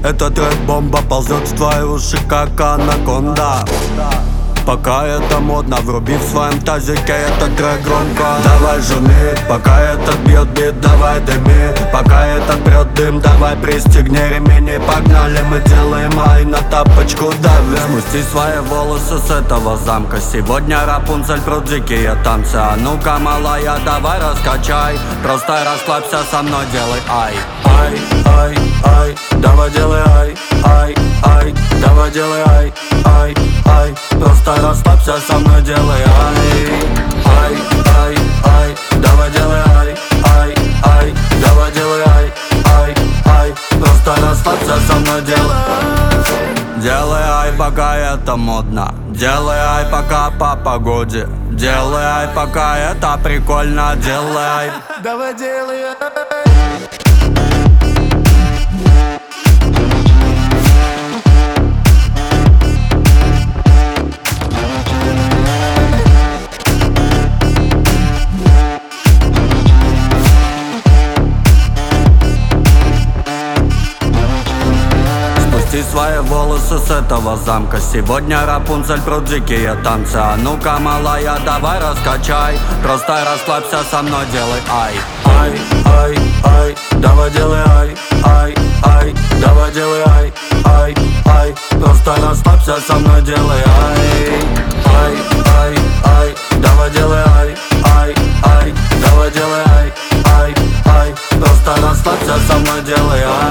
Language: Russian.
Этот трек бомба ползет в твои уши, как анаконда. Пока это модно, вруби в своем тазике этот трек громко. Давай жми, пока этот бьет бит, давай дыми. Пока этот прет дым, давай пристегни ремень. Погнали, мы делаем ай, на тапочку давим. Спусти свои волосы с этого замка. Сегодня Рапунцель про дикие танцы. А ну-ка, малая, давай раскачай. Просто расслабься со мной, делай ай. Ай, ай, ай, давай делай ай. Ай, ай, давай делай ай. Ай, ай, просто расслабься со мной, делай ай. Ай, ай, ай, давай делай ай. Ай, ай, давай делай ай. Ай, ай, просто расслабься со мной, делай ай. Делай ай, пока это модно. Делай ай, пока по погоде. Делай ай, пока это прикольно. Делай ай, давай делай ай. Спусти свои волосы с этого замка. Сегодня Рапунцель про дикие танцы. А ну-ка, малая, давай раскачай. Просто расслабься со мной, делай ай. Ай, ай, ай, давай делай ай. Ай, ай, давай делай ай. Ай, ай, просто расслабься со мной, делай ай. Ай, ай, ай, давай делай ай. Ай, ай, давай делай ай. Ай, ай, просто расслабься со мной, делай ай.